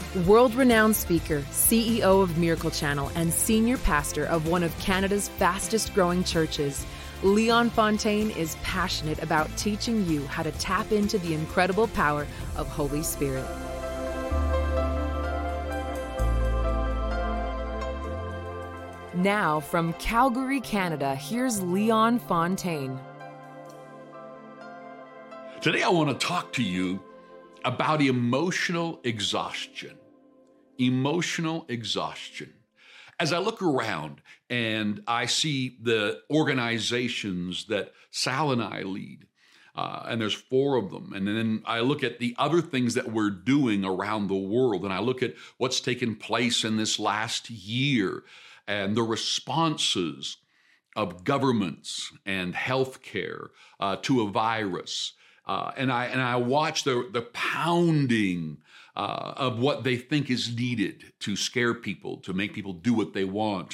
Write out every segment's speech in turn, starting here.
World-renowned speaker, CEO of Miracle Channel, and senior pastor of one of Canada's fastest-growing churches, Leon Fontaine is passionate about teaching you how to tap into the incredible power of Holy Spirit. Now, from Calgary, Canada, here's Leon Fontaine. Today I want to talk to you about emotional exhaustion. Emotional exhaustion. As I look around and I see the organizations that Sal and I lead, and there's 4 of them, and then I look at the other things that we're doing around the world, and I look at what's taken place in this last year and the responses of governments and healthcare to a virus. And I watch the pounding of what they think is needed to scare people, to make people do what they want.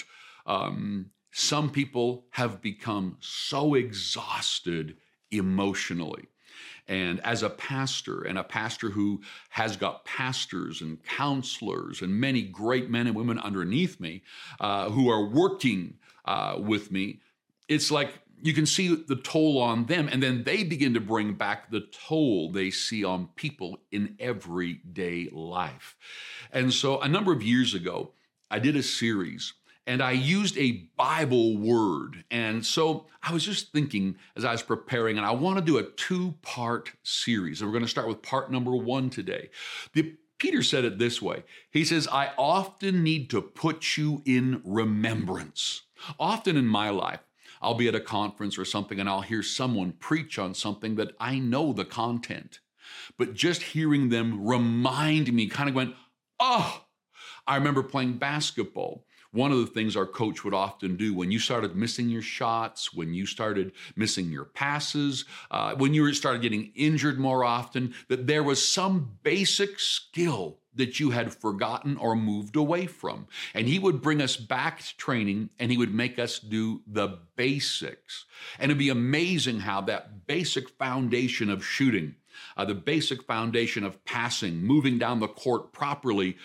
Some people have become so exhausted emotionally. And as a pastor, and a pastor who has got pastors and counselors and many great men and women underneath me who are working with me, it's like you can see the toll on them, and then they begin to bring back the toll they see on people in everyday life. And so a number of years ago, I did a series, and I used a Bible word. And so I was just thinking as I was preparing, and I want to do a 2-part series. And we're going to start with part number 1 today. Peter said it this way. He says, I often need to put you in remembrance. Often in my life, I'll be at a conference or something and I'll hear someone preach on something that I know the content, but just hearing them remind me kind of went, oh, I remember playing basketball. One of the things our coach would often do when you started missing your shots, when you started missing your passes, when you started getting injured more often, that there was some basic skill that you had forgotten or moved away from. And he would bring us back to training and he would make us do the basics. And it'd be amazing how that basic foundation of shooting, the basic foundation of passing, moving down the court properly,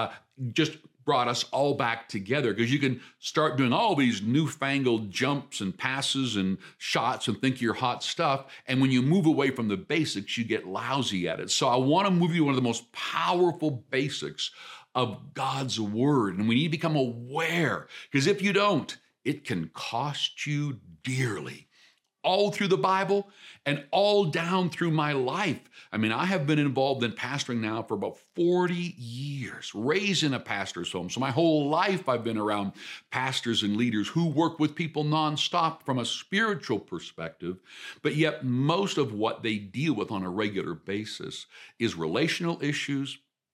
just brought us all back together, because you can start doing all these newfangled jumps and passes and shots and think you're hot stuff. And when you move away from the basics, you get lousy at it. So I want to move you to one of the most powerful basics of God's word. And we need to become aware, because if you don't, it can cost you dearly. All through the Bible and all down through my life. I mean, I have been involved in pastoring now for about 40 years, raised in a pastor's home. So my whole life I've been around pastors and leaders who work with people nonstop from a spiritual perspective, but yet most of what they deal with on a regular basis is relational issues,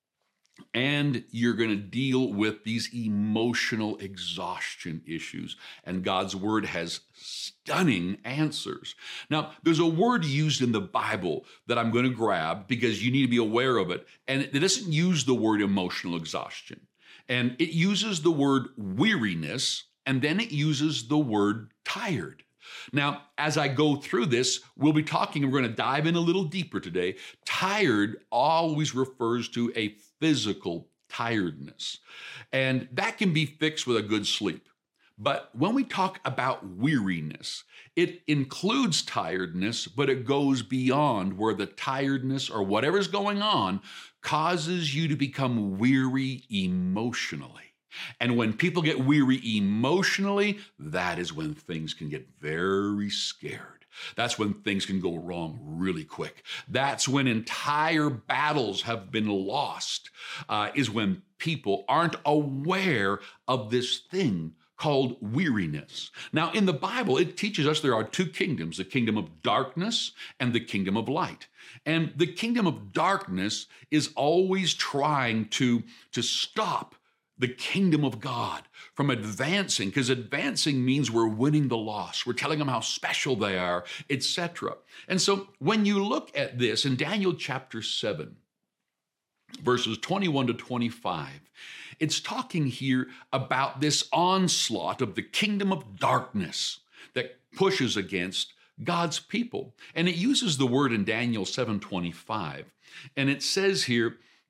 and you're going to deal with these emotional exhaustion issues. And God's word has stunning answers. Now, there's a word used in the Bible that I'm going to grab because you need to be aware of it. And it doesn't use the word emotional exhaustion. And it uses the word weariness, and then it uses the word tired. Now, as I go through this, we'll be talking, and we're going to dive in a little deeper today. Tired always refers to a physical tiredness, and that can be fixed with a good sleep. But when we talk about weariness, it includes tiredness, but it goes beyond where the tiredness or whatever's going on causes you to become weary emotionally. And when people get weary emotionally, that is when things can get very scared. That's when things can go wrong really quick. That's when entire battles have been lost, is when people aren't aware of this thing called weariness. Now, in the Bible, it teaches us there are 2 kingdoms, the kingdom of darkness and the kingdom of light. And the kingdom of darkness is always trying to stop the kingdom of God from advancing, because advancing means we're winning the lost. We're telling them how special they are, etc. And so when you look at this in Daniel chapter 7, verses 21 to 25, it's talking here about this onslaught of the kingdom of darkness that pushes against God's people. And it uses the word in Daniel 7:25. And it says here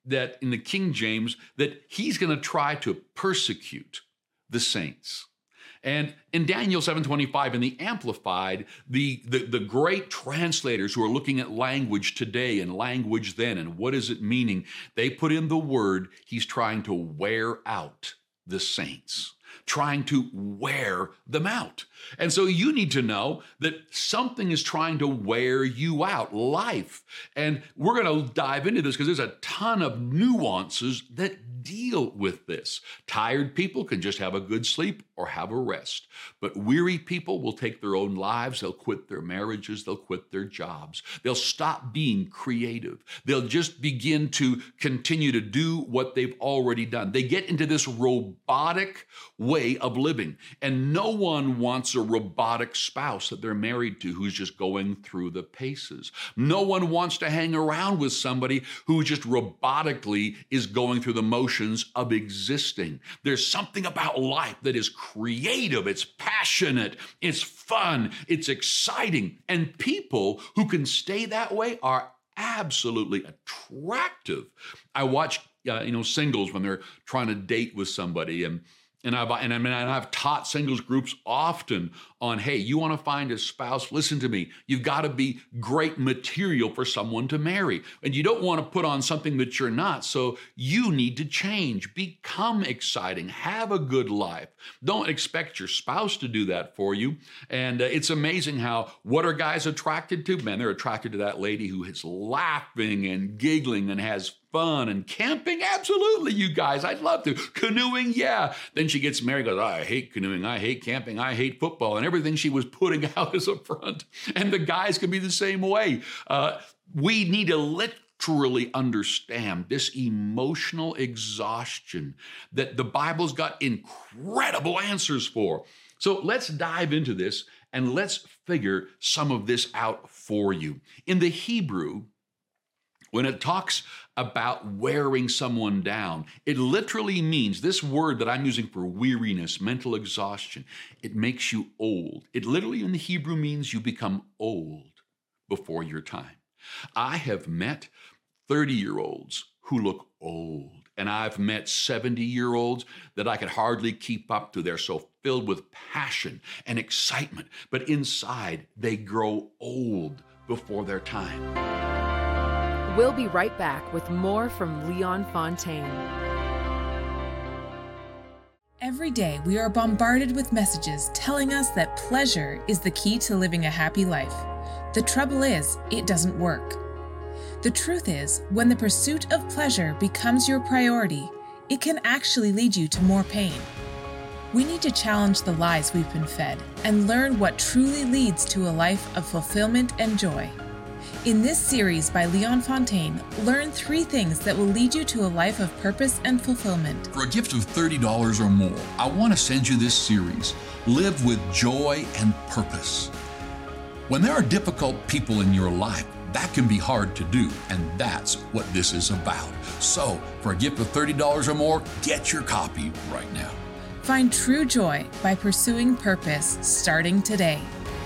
that in the King James, that he's going to try to persecute the saints. And in Daniel 7:25, in the Amplified, the great translators who are looking at language today and language then and what is it meaning, they put in the word, he's trying to wear out the saints, trying to wear them out. And so you need to know that something is trying to wear you out, life. And we're going to dive into this because there's a ton of nuances that deal with this. Tired people can just have a good sleep or have a rest. But weary people will take their own lives. They'll quit their marriages. They'll quit their jobs. They'll stop being creative. They'll just begin to continue to do what they've already done. They get into this robotic way of living. And no one wants a robotic spouse that they're married to who's just going through the paces. No one wants to hang around with somebody who just robotically is going through the motions of existing. There's something about life that is creative, it's passionate, it's fun, it's exciting. And people who can stay that way are absolutely attractive. I watch singles when they're trying to date with somebody, and I've taught singles groups often on, hey, you want to find a spouse? Listen to me. You've got to be great material for someone to marry. And you don't want to put on something that you're not. So you need to change, become exciting, have a good life. Don't expect your spouse to do that for you. And it's amazing how, what are guys attracted to? Man, they're attracted to that lady who is laughing and giggling and has fun. And camping, absolutely, you guys, I'd love to. Canoeing, yeah. Then she gets married, goes, I hate canoeing, I hate camping, I hate football, and everything she was putting out as a front. And the guys can be the same way. We need to literally understand this emotional exhaustion that the Bible's got incredible answers for. So let's dive into this and let's figure some of this out for you. In the Hebrew, when it talks about wearing someone down, it literally means, this word that I'm using for weariness, mental exhaustion, it makes you old. It literally in the Hebrew means you become old before your time. I have met 30-year-olds who look old, and I've met 70-year-olds that I could hardly keep up to. They're so filled with passion and excitement, but inside they grow old before their time. We'll be right back with more from Leon Fontaine. Every day, we are bombarded with messages telling us that pleasure is the key to living a happy life. The trouble is, it doesn't work. The truth is, when the pursuit of pleasure becomes your priority, it can actually lead you to more pain. We need to challenge the lies we've been fed and learn what truly leads to a life of fulfillment and joy. In this series by Leon Fontaine, learn 3 things that will lead you to a life of purpose and fulfillment. For a gift of $30 or more, I want to send you this series, Live with Joy and Purpose. When there are difficult people in your life, that can be hard to do, and that's what this is about. So, for a gift of $30 or more, get your copy right now. Find true joy by pursuing purpose starting today.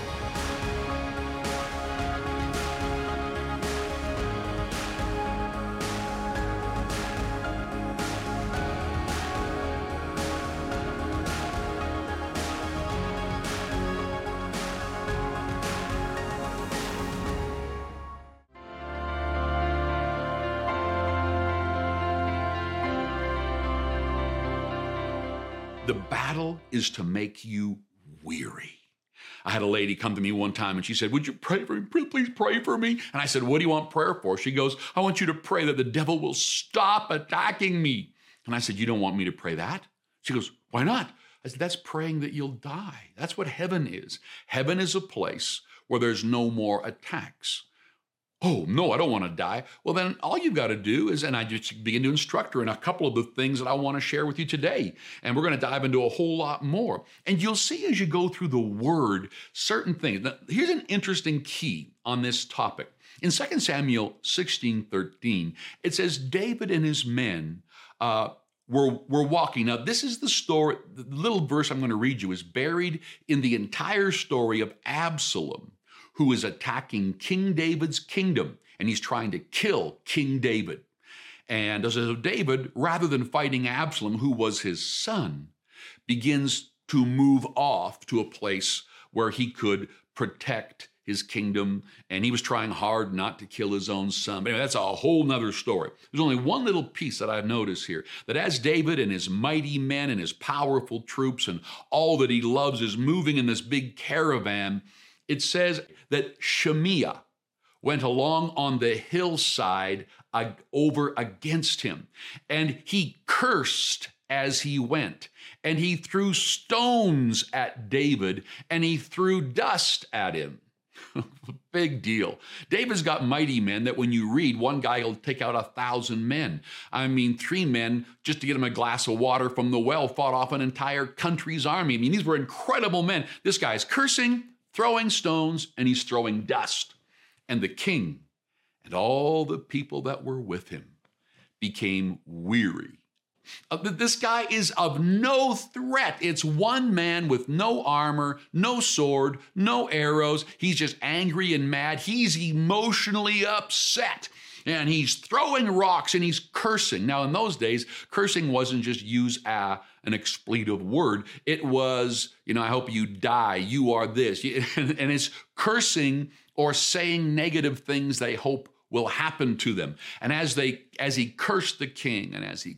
The battle is to make you weary. I had a lady come to me one time and she said, would you pray for me? Please pray for me. And I said, what do you want prayer for? She goes, I want you to pray that the devil will stop attacking me. And I said, you don't want me to pray that? She goes, why not? I said, that's praying that you'll die. That's what heaven is. Heaven is a place where there's no more attacks. Oh, no, I don't want to die. Well, then all you've got to do is, and I just begin to instruct her in a couple of the things that I want to share with you today. And we're going to dive into a whole lot more. And you'll see as you go through the word, certain things. Now, here's an interesting key on this topic. In 2 Samuel 16:13, it says, David and his men were walking. Now, this is the story, the little verse I'm going to read you is buried in the entire story of Absalom, who is attacking King David's kingdom, and he's trying to kill King David. And so David, rather than fighting Absalom, who was his son, begins to move off to a place where he could protect his kingdom, and he was trying hard not to kill his own son. But anyway, that's a whole nother story. There's only one little piece that I've noticed here, that as David and his mighty men and his powerful troops and all that he loves is moving in this big caravan, it says that Shimei went along on the hillside over against him, and he cursed as he went, and he threw stones at David, and he threw dust at him. Big deal. David's got mighty men that when you read, one guy will take out 1,000 men. I mean, 3 men, just to get him a glass of water from the well, fought off an entire country's army. I mean, these were incredible men. This guy's cursing, throwing stones, and he's throwing dust. And the king and all the people that were with him became weary. This guy is of no threat. It's one man with no armor, no sword, no arrows. He's just angry and mad. He's emotionally upset. And he's throwing rocks and he's cursing. Now, in those days, cursing wasn't just use an expletive word. It was, I hope you die. You are this. And it's cursing or saying negative things they hope will happen to them. And as he cursed the king,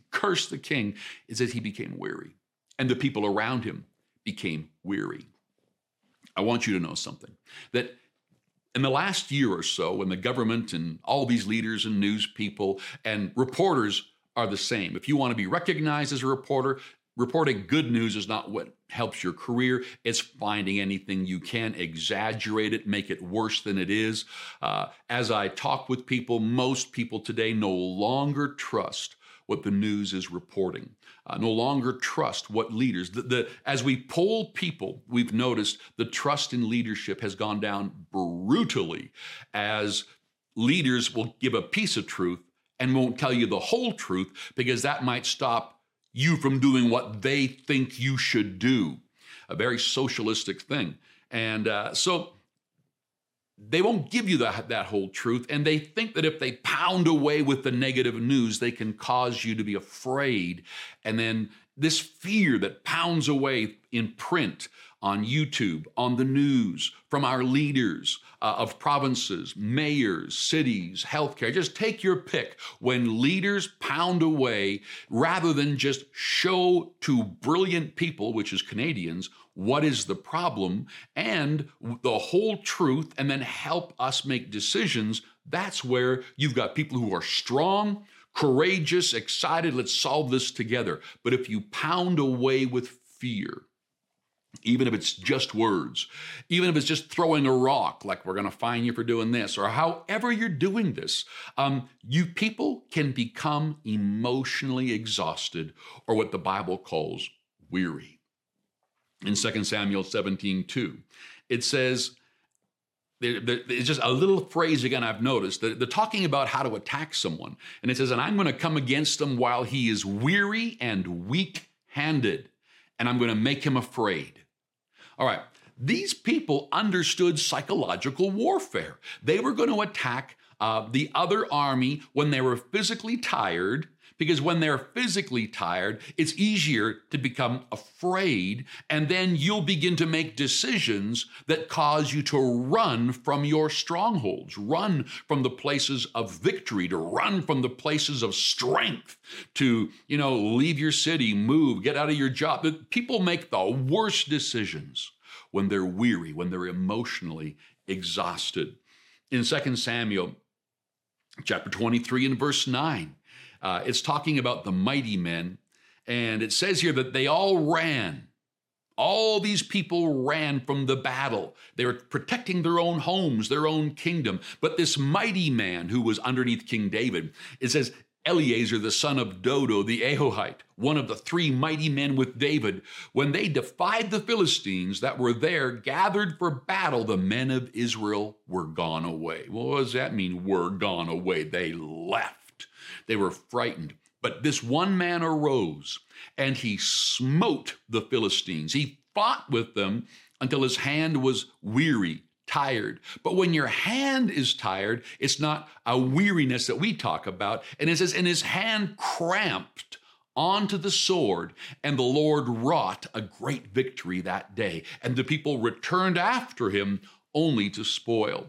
it says he became weary. And the people around him became weary. I want you to know something, that in the last year or so, when the government and all these leaders and news people and reporters are the same, if you want to be recognized as a reporter, reporting good news is not what helps your career. It's finding anything you can, exaggerate it, make it worse than it is. As I talk with people, most people today no longer trust what the news is reporting, no longer trust what leaders. As we poll people, we've noticed the trust in leadership has gone down brutally, as leaders will give a piece of truth and won't tell you the whole truth because that might stop you from doing what they think you should do. A very socialistic thing. And so they won't give you that whole truth, and they think that if they pound away with the negative news, they can cause you to be afraid. And then this fear that pounds away in print, on YouTube, on the news, from our leaders of provinces, mayors, cities, healthcare. Just take your pick. When leaders pound away, rather than just show to brilliant people, which is Canadians, what is the problem and the whole truth, and then help us make decisions, that's where you've got people who are strong, courageous, excited, let's solve this together. But if you pound away with fear, even if it's just words, even if it's just throwing a rock, like we're going to fine you for doing this, or however you're doing this, you people can become emotionally exhausted, or what the Bible calls weary. In 2 Samuel 17:2, it says, it's just a little phrase again I've noticed. They're talking about how to attack someone. And it says, and I'm going to come against him while he is weary and weak-handed, and I'm going to make him afraid. All right, these people understood psychological warfare. They were going to attack the other army when they were physically tired, because when they're physically tired, it's easier to become afraid, and then you'll begin to make decisions that cause you to run from your strongholds, run from the places of victory, to run from the places of strength, to, leave your city, move, get out of your job. People make the worst decisions when they're weary, when they're emotionally exhausted. In 2 Samuel chapter 23 and verse 9, it's talking about the mighty men, and it says here that they all ran. All these people ran from the battle. They were protecting their own homes, their own kingdom. But this mighty man who was underneath King David, it says Eleazar, the son of Dodo, the Ahohite, one of the 3 mighty men with David, when they defied the Philistines that were there, gathered for battle, the men of Israel were gone away. Well, what does that mean, were gone away? They left. They were frightened. But this one man arose and he smote the Philistines. He fought with them until his hand was weary, tired. But when your hand is tired, it's not a weariness that we talk about. And it says, and his hand cramped onto the sword, and the Lord wrought a great victory that day. And the people returned after him only to spoil.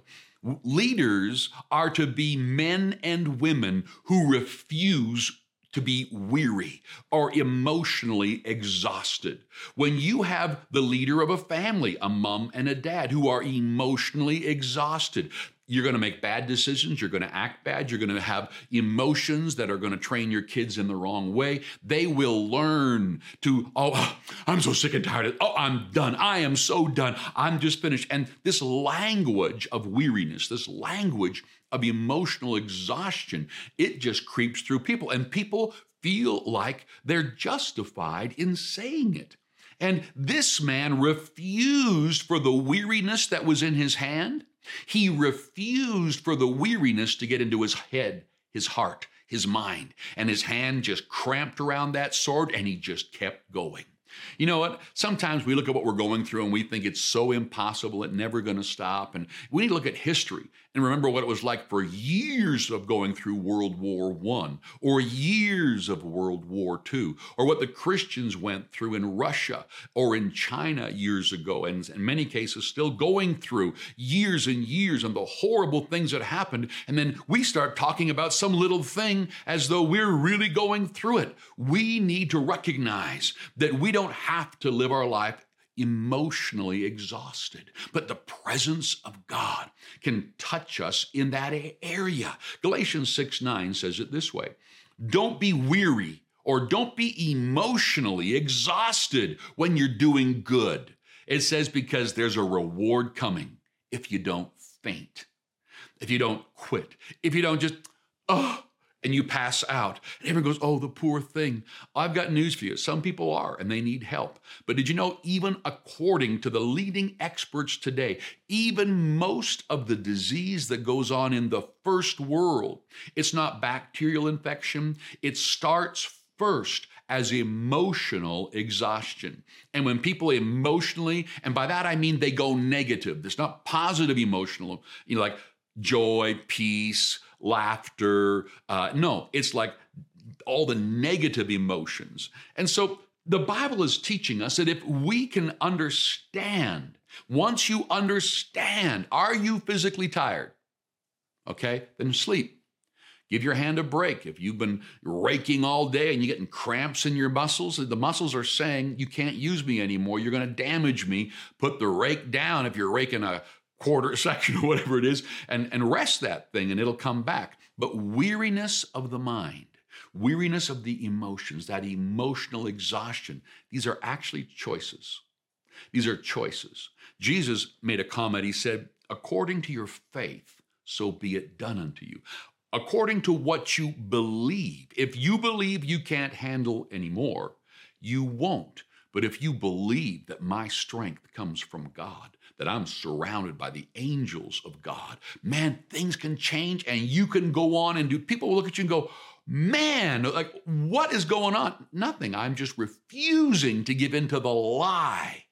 Leaders are to be men and women who refuse to be weary or emotionally exhausted. When you have the leader of a family, a mom and a dad, who are emotionally exhausted, you're going to make bad decisions. You're going to act bad. You're going to have emotions that are going to train your kids in the wrong way. They will learn to, oh, I'm so sick and tired. Oh, I'm done. I am so done. I'm just finished. And this language of weariness, this language of emotional exhaustion, it just creeps through people. And people feel like they're justified in saying it. And this man refused for the weariness that was in his hand. He refused for the weariness to get into his head, his heart, his mind, and his hand just cramped around that sword, and he just kept going. You know what? Sometimes we look at what we're going through and we think it's so impossible, it's never going to stop. And we need to look at history and remember what it was like for years of going through World War I, or years of World War II, or what the Christians went through in Russia or in China years ago, and in many cases still going through years and years, and the horrible things that happened. And then we start talking about some little thing as though we're really going through it. We need to recognize that we don't have to live our life emotionally exhausted, but the presence of God can touch us in that area. Galatians 6:9 says it this way: don't be weary or don't be emotionally exhausted when you're doing good. It says, because there's a reward coming if you don't faint, if you don't quit, if you don't just, and you pass out. And everyone goes, oh, the poor thing. I've got news for you. Some people are, and they need help. But did you know, even according to the leading experts today, even most of the disease that goes on in the first world, it's not bacterial infection. It starts first as emotional exhaustion. And when people emotionally, and by that I mean they go negative. It's not positive emotional, like joy, peace, laughter. No, it's like all the negative emotions. And so the Bible is teaching us that if we can understand, once you understand, are you physically tired? Okay, then sleep. Give your hand a break. If you've been raking all day and you're getting cramps in your muscles, the muscles are saying, you can't use me anymore. You're going to damage me. Put the rake down if you're raking a quarter section or whatever it is, and rest that thing and it'll come back. But weariness of the mind, weariness of the emotions, that emotional exhaustion, these are actually choices. These are choices. Jesus made a comment. He said, according to your faith, so be it done unto you. According to what you believe. If you believe you can't handle anymore, you won't. But if you believe that my strength comes from God, that I'm surrounded by the angels of God, man, things can change and you can go on and do. People will look at you and go, man, like, what is going on? Nothing. I'm just refusing to give into the lie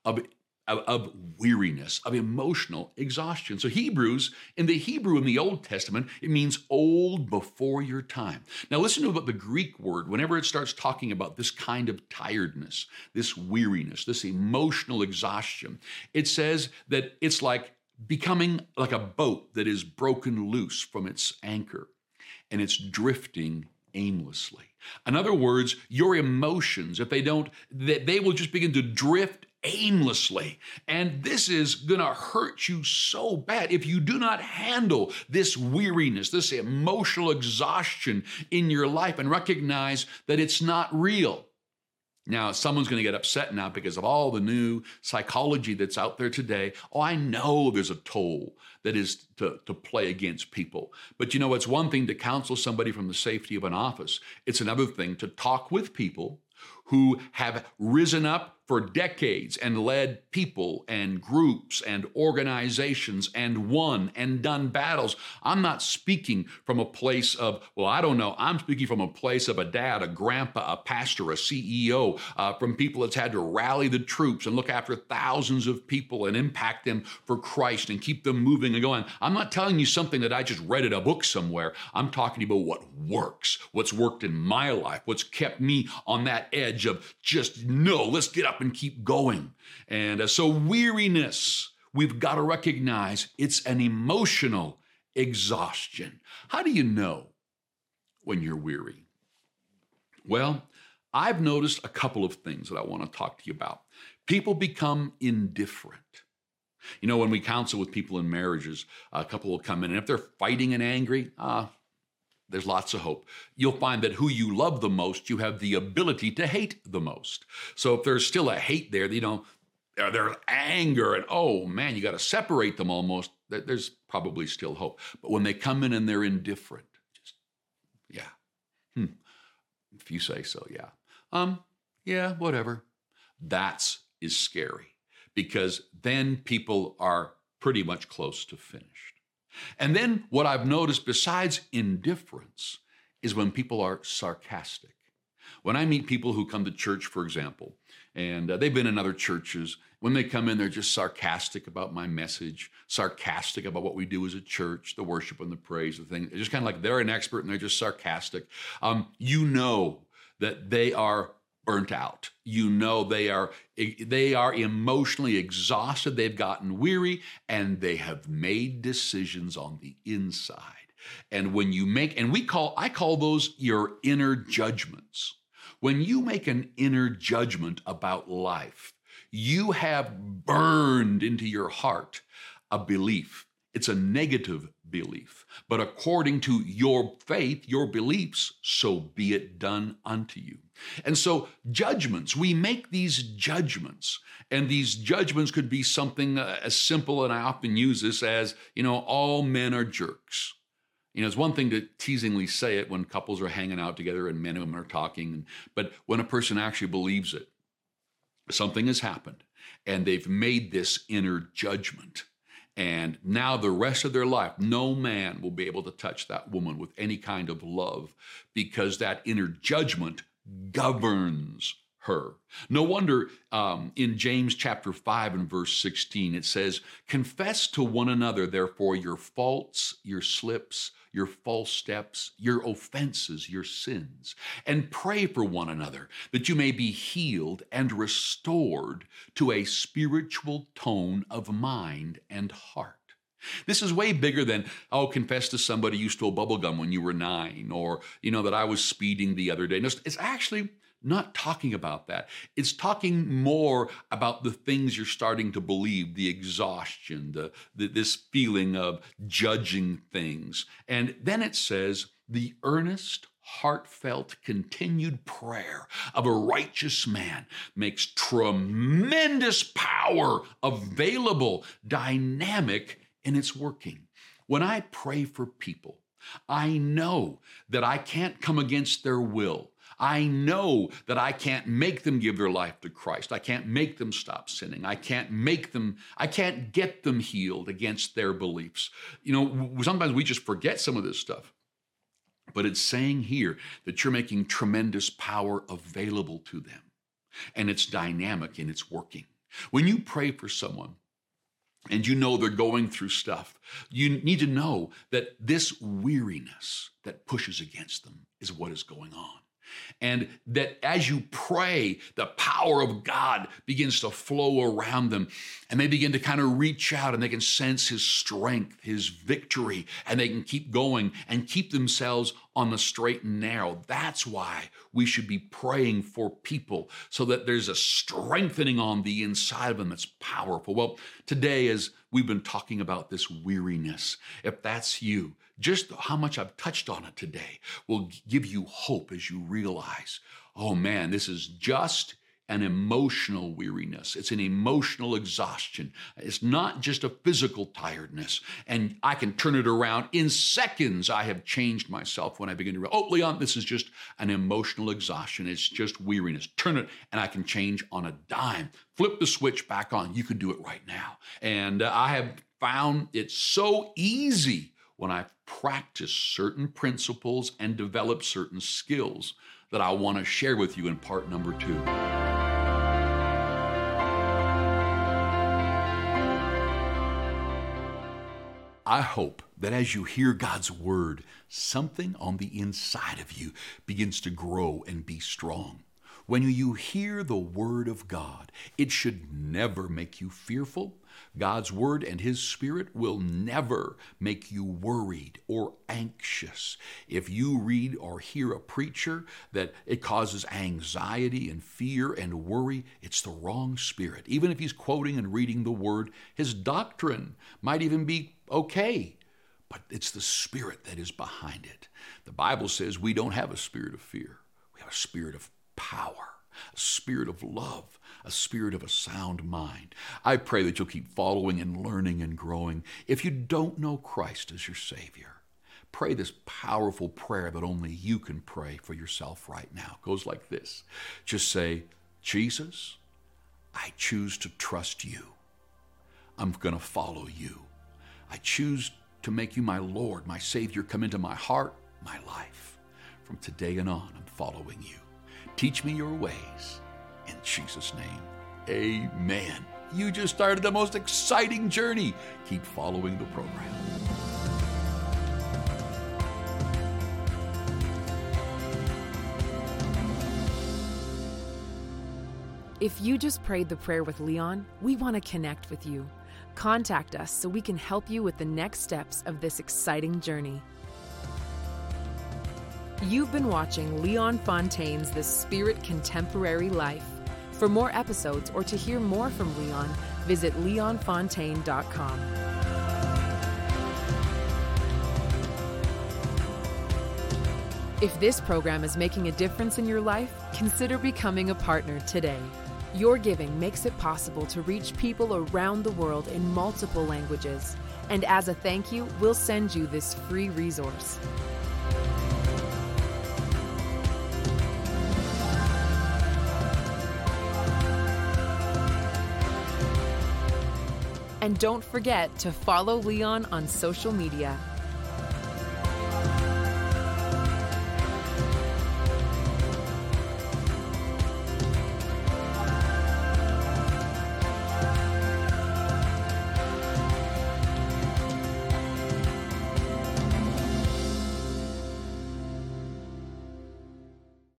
of weariness, of emotional exhaustion. So Hebrews, in the Hebrew in the Old Testament, it means old before your time. Now listen to what the Greek word, whenever it starts talking about this kind of tiredness, this weariness, this emotional exhaustion, it says that it's like becoming like a boat that is broken loose from its anchor and it's drifting aimlessly. In other words, your emotions, if they don't, they will just begin to drift aimlessly. And this is going to hurt you so bad if you do not handle this weariness, this emotional exhaustion in your life and recognize that it's not real. Now, someone's going to get upset now because of all the new psychology that's out there today. Oh, I know there's a toll that is to play against people. But you know, it's one thing to counsel somebody from the safety of an office. It's another thing to talk with people who have risen up for decades and led people and groups and organizations and won and done battles. I'm not speaking from a place of, well, I don't know. I'm speaking from a place of a dad, a grandpa, a pastor, a CEO, from people that's had to rally the troops and look after thousands of people and impact them for Christ and keep them moving and going. I'm not telling you something that I just read in a book somewhere. I'm talking about what works, what's worked in my life, what's kept me on that edge of just, no, let's get up and keep going. And so weariness, we've got to recognize it's an emotional exhaustion. How do you know when you're weary? Well, I've noticed a couple of things that I want to talk to you about. People become indifferent. You know, when we counsel with people in marriages, a couple will come in, and if they're fighting and angry, there's lots of hope. You'll find that who you love the most, you have the ability to hate the most. So if there's still a hate there, there's anger, and oh man, you got to separate them almost, there's probably still hope. But when they come in and they're indifferent, just, if you say so, whatever. That is scary, because then people are pretty much close to finished. And then what I've noticed besides indifference is when people are sarcastic. When I meet people who come to church, for example, and they've been in other churches, when they come in, they're just sarcastic about my message, sarcastic about what we do as a church, the worship and the praise, the thing. It's just kind of like they're an expert and they're just sarcastic. You know that they are burnt out. You know they are emotionally exhausted. They've gotten weary, and they have made decisions on the inside. And when you make, I call those your inner judgments. When you make an inner judgment about life, you have burned into your heart a belief. It's a negative belief. But according to your faith, your beliefs, so be it done unto you. And so judgments, we make these judgments, and these judgments could be something as simple, and I often use this as, all men are jerks. It's one thing to teasingly say it when couples are hanging out together and men and women are talking, but when a person actually believes it, something has happened, and they've made this inner judgment. And now the rest of their life, no man will be able to touch that woman with any kind of love, because that inner judgment governs her. No wonder in James chapter 5 and verse 16, it says, confess to one another, therefore, your faults, your slips, your false steps, your offenses, your sins, and pray for one another that you may be healed and restored to a spiritual tone of mind and heart. This is way bigger than, confess to somebody you stole bubblegum when you were 9, or, that I was speeding the other day. No, it's actually not talking about that. It's talking more about the things you're starting to believe, the exhaustion, this feeling of judging things. And then it says, the earnest, heartfelt, continued prayer of a righteous man makes tremendous power available, dynamic in its working. When I pray for people, I know that I can't come against their will. I know that I can't make them give their life to Christ. I can't make them stop sinning. I can't get them healed against their beliefs. Sometimes we just forget some of this stuff. But it's saying here that you're making tremendous power available to them. And it's dynamic and it's working. When you pray for someone, and they're going through stuff, you need to know that this weariness that pushes against them is what is going on. And that as you pray, the power of God begins to flow around them, and they begin to kind of reach out, and they can sense his strength, his victory, and they can keep going and keep themselves on the straight and narrow. That's why we should be praying for people, so that there's a strengthening on the inside of them that's powerful. Well, today, as we've been talking about this weariness, if that's you, just how much I've touched on it today will give you hope as you realize, oh man, this is just an emotional weariness. It's an emotional exhaustion. It's not just a physical tiredness. And I can turn it around in seconds. I have changed myself when I begin to realize, oh, Leon, this is just an emotional exhaustion. It's just weariness. Turn it, and I can change on a dime. Flip the switch back on. You can do it right now. And I have found it so easy when I practice certain principles and develop certain skills that I want to share with you in part number 2. I hope that as you hear God's word, something on the inside of you begins to grow and be strong. When you hear the word of God, it should never make you fearful. God's word and his spirit will never make you worried or anxious. If you read or hear a preacher that it causes anxiety and fear and worry, it's the wrong spirit. Even if he's quoting and reading the word, his doctrine might even be okay, but it's the spirit that is behind it. The Bible says we don't have a spirit of fear. We have a spirit of power, a spirit of love, a spirit of a sound mind. I pray that you'll keep following and learning and growing. If you don't know Christ as your Savior, pray this powerful prayer that only you can pray for yourself right now. It goes like this. Just say, Jesus, I choose to trust you. I'm going to follow you. I choose to make you my Lord, my Savior. Come into my heart, my life. From today and on, I'm following you. Teach me your ways. In Jesus' name, amen. You just started the most exciting journey. Keep following the program. If you just prayed the prayer with Leon, we want to connect with you. Contact us so we can help you with the next steps of this exciting journey. You've been watching Leon Fontaine's The Spirit Contemporary Life. For more episodes or to hear more from Leon, visit leonfontaine.com. If this program is making a difference in your life, consider becoming a partner today. Your giving makes it possible to reach people around the world in multiple languages. And as a thank you, we'll send you this free resource. And don't forget to follow Leon on social media